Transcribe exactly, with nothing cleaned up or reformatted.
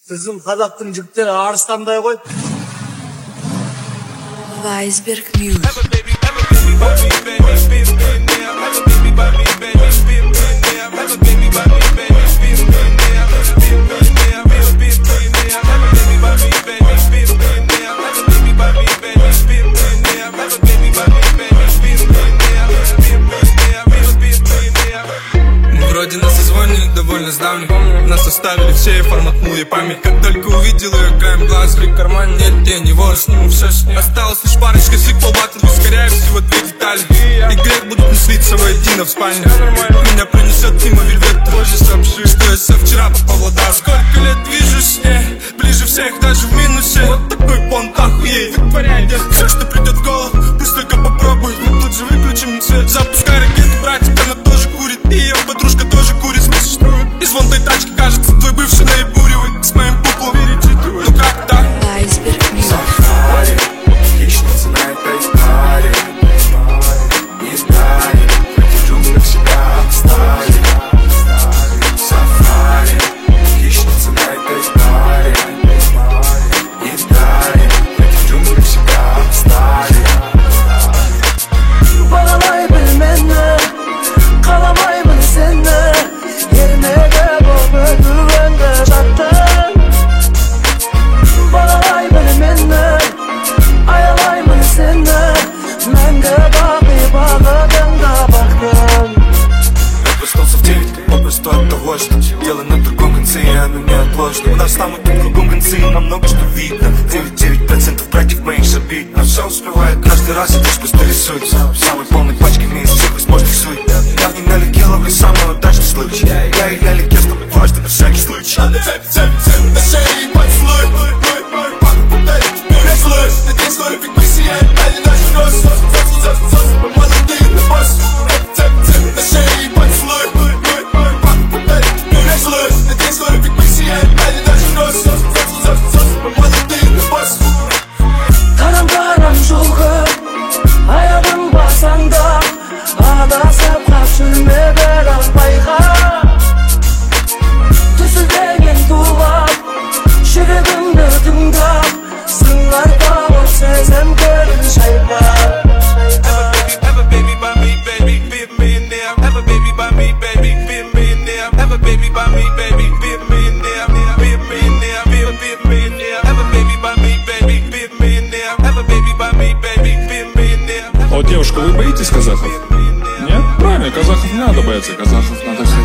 Sizin қазақтың жігіттері арыстандай ғой. Weisberg Music. Вроде на созвоне довольно сдавник. Нас оставили все, форматнул я память. Как только увидел ее, краем глаз в карман. Нет, я не вор, сниму все шни. Осталось лишь парочка сиквел батл, ускоряю всего две детали. И грех будут не слиться воедино в спальне. Меня принесет мимо вельвет, позже сообщи, что я со вчера попал в удар. Сколько лет движусь с ней, ближе всех даже в минусе. Вот такой понт охуеть, вытворяй, делай все, что придет в голову. Пусть только попробуй, мы тут же выключим свет. Запускай ракету, братик, она тоже курит. И ее подружка тоже курит, слышишь? Из вон той тачки, кажется, твой бывший наебуривает. С моим пуплом перечитывает. Ну как так? Weisberg Music. Сафари, хищница на этой паре. Не станет, в этих джунглях себя обстали. Сафари, хищница на этой паре. Не станет, в этих джунглях себя обстали. Bağlamay bilmenne, kalamayım senne. Yerine de bu öldürende zaten. Bağlamay bilmenne, ayalayım senne. Ben de bağı bağladım da baktım. Я проснулся в девять, попросту от того, что дело на другом конце, и оно неотложно. У нас там и на другом конце, и нам много что видно. девяносто девять процентов братьев моих забит, но все успевает. Каждый раз идешь просто рисуй. Самый полный пачками из всех возможных сует. Я в ней налетел, ловлю самый удачный случай. Я и я легкий, чтобы дважды на всякий случай. На шее поцелуй, папа путает, теперь злой. Надеюсь, скоро фиг посияет, дали наш нос. Молодые на босс. На шее поцелуй, папа путает, теперь злой. Надеюсь, скоро фиг посияет, дали наш нос. Молодые на босс. Karam karam şulgum, ayağım basanda. Adasıp kaçırma biraz bayga. Tüsüldegen tuğab, şirigimde tüngab. Sıngar bağır sezem görün şayba. Have a baby by me, baby, be a millionaire. Have a baby by me, baby, be a millionaire. Have a baby by me, baby, be a millionaire. Be a millionaire, be a be a millionaire. Have a baby by me, baby, be a millionaire. Have a baby by me, baby, be a millionaire. О, девушка, вы боитесь казахов? Нет? Правильно, казахов не надо бояться, казахов надо хотеть.